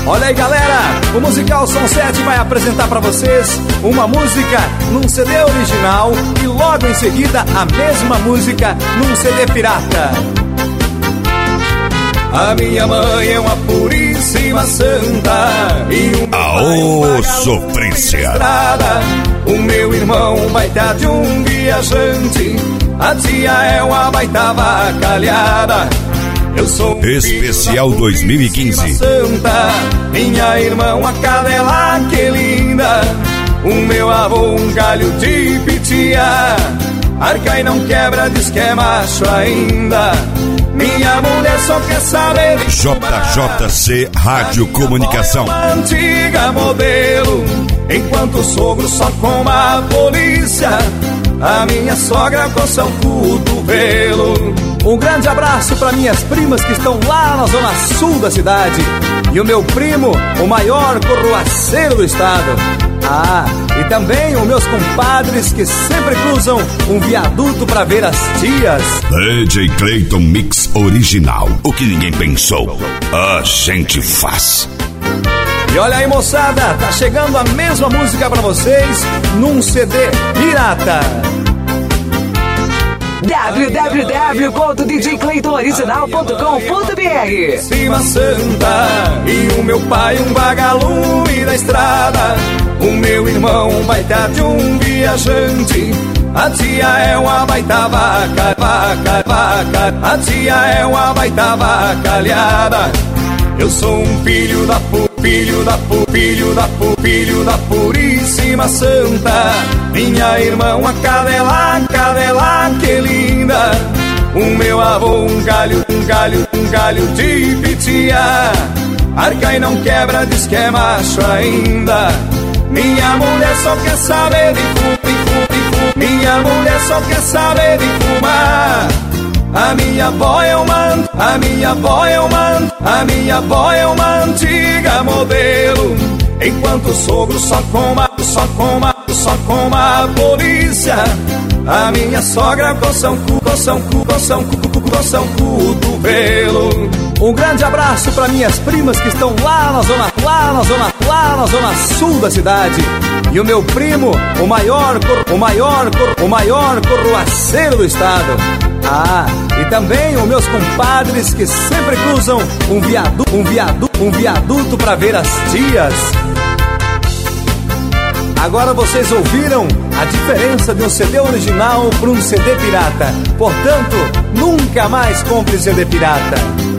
Olha aí, galera, o Musical Som 7 vai apresentar pra vocês uma música num CD original e logo em seguida a mesma música num CD pirata. A minha mãe é uma puríssima santa e uma sofrência. O meu irmão baita de um viajante, a tia é uma baita vacalhada. Eu sou um especial 2015. Santa, minha irmã uma cadela que linda. O meu avô um galho de pitia, arca e não quebra, diz que é macho ainda. Minha mulher só quer saber de JJC Rádio Comunicação. Uma antiga modelo, enquanto o sogro só com a polícia. A minha sogra coça o cotovelo. Um grande abraço para minhas primas que estão lá na zona sul da cidade. E o meu primo, o maior corruaceiro do estado. Ah, e também os meus compadres que sempre cruzam um viaduto para ver as tias. DJ Clayton Mix Original. O que ninguém pensou, a gente faz. E olha aí, moçada, tá chegando a mesma música pra vocês num CD pirata. www.djclaytonoriginal.com.br. Cima Santa e o meu pai um vagalume da estrada. O meu irmão baita de um viajante. A tia é uma baita vaca. A tia é uma baita vacalhada. Eu sou um filho da puríssima santa. Minha irmã uma cadela que linda. O meu avô um galho de pitia, arca e não quebra, diz que é macho ainda. Minha mulher só quer saber de minha mulher só quer saber de fumar. A minha avó é uma antiga modelo, enquanto o sogro só com a polícia. A minha sogra coça um cotovelo. Um grande abraço para minhas primas que estão lá na zona sul da cidade. E o meu primo, o maior corruaceiro do estado. Ah, e também os meus compadres que sempre cruzam um viaduto para ver as tias. Agora vocês ouviram a diferença de um CD original para um CD pirata. Portanto, nunca mais compre CD pirata.